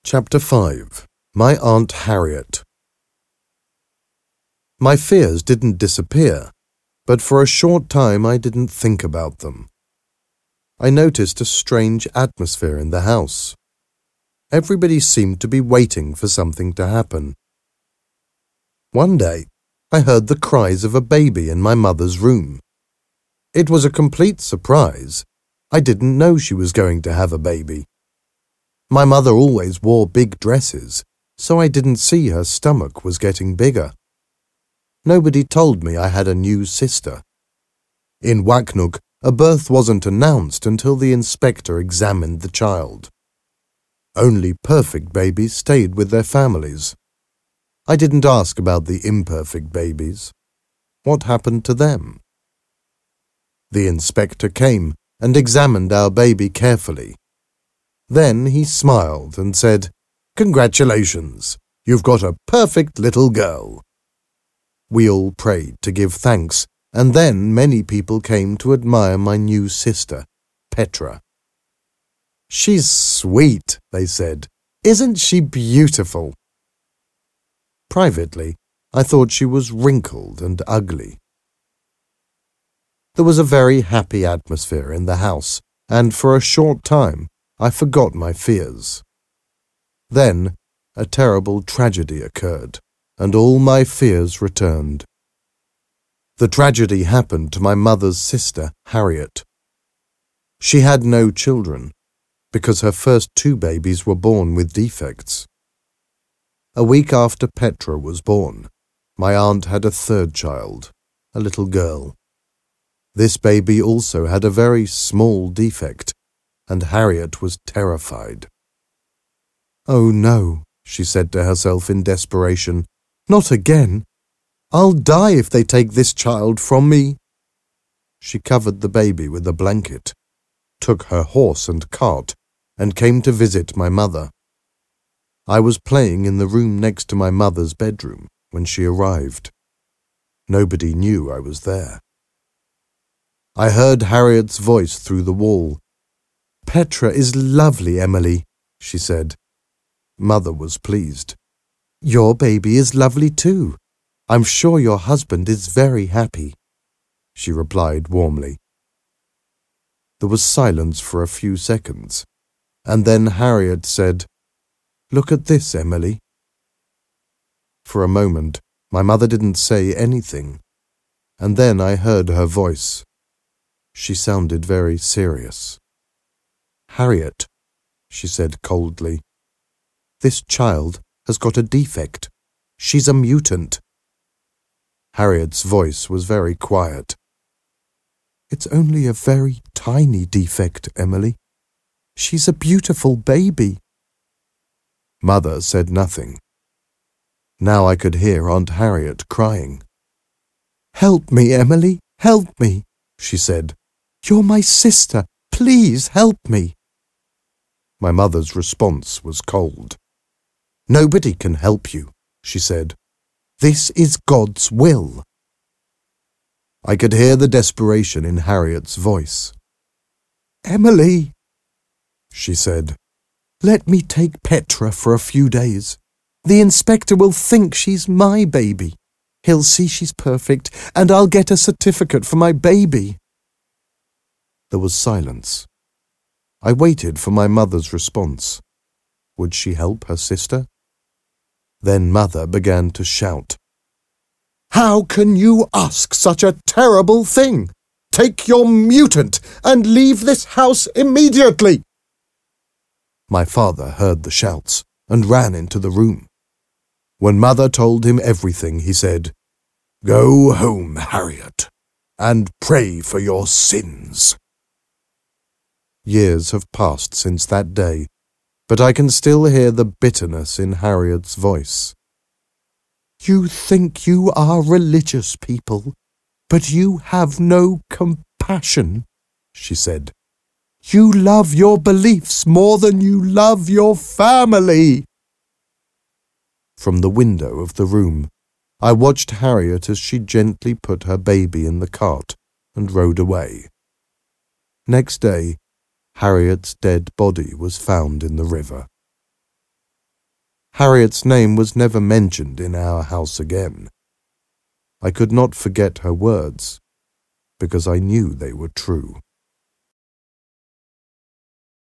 Chapter 5. My Aunt Harriet. My fears didn't disappear, but for a short time I didn't think about them. I noticed a strange atmosphere in the house. Everybody seemed to be waiting for something to happen. One day, I heard the cries of a baby in my mother's room. It was a complete surprise. I didn't know she was going to have a baby. My mother always wore big dresses, so I didn't see her stomach was getting bigger. Nobody told me I had a new sister. In Wacknock, a birth wasn't announced until the inspector examined the child. Only perfect babies stayed with their families. I didn't ask about the imperfect babies. What happened to them? The inspector came and examined our baby carefully. Then he smiled and said, "Congratulations, you've got a perfect little girl." We all prayed to give thanks, and then many people came to admire my new sister, Petra. "She's sweet," they said. "Isn't she beautiful?" Privately, I thought she was wrinkled and ugly. There was a very happy atmosphere in the house, and for a short time, I forgot my fears. Then, a terrible tragedy occurred, and all my fears returned. The tragedy happened to my mother's sister, Harriet. She had no children, because her first two babies were born with defects. A week after Petra was born, my aunt had a third child, a little girl. This baby also had a very small defect, and Harriet was terrified. "Oh no," she said to herself in desperation, "not again. I'll die if they take this child from me." She covered the baby with a blanket, took her horse and cart, and came to visit my mother. I was playing in the room next to my mother's bedroom when she arrived. Nobody knew I was there. I heard Harriet's voice through the wall. "Petra is lovely, Emily," she said. Mother was pleased. "Your baby is lovely too. I'm sure your husband is very happy," she replied warmly. There was silence for a few seconds, and then Harriet said, "Look at this, Emily." For a moment, my mother didn't say anything, and then I heard her voice. She sounded very serious. "Harriet," she said coldly, "this child has got a defect. She's a mutant." Harriet's voice was very quiet. "It's only a very tiny defect, Emily. She's a beautiful baby." Mother said nothing. Now I could hear Aunt Harriet crying. "Help me, Emily, help me," she said. "You're my sister. Please help me." My mother's response was cold. "Nobody can help you," she said. "This is God's will." I could hear the desperation in Harriet's voice. "Emily," she said, "let me take Petra for a few days. The inspector will think she's my baby. He'll see she's perfect, and I'll get a certificate for my baby." There was silence. I waited for my mother's response. Would she help her sister? Then Mother began to shout. "How can you ask such a terrible thing? Take your mutant and leave this house immediately!" My father heard the shouts and ran into the room. When Mother told him everything, he said, "Go home, Harriet, and pray for your sins." Years have passed since that day, but I can still hear the bitterness in Harriet's voice. "You think you are religious people, but you have no compassion," she said. "You love your beliefs more than you love your family." From the window of the room, I watched Harriet as she gently put her baby in the cart and rode away. Next day, Harriet's dead body was found in the river. Harriet's name was never mentioned in our house again. I could not forget her words, because I knew they were true.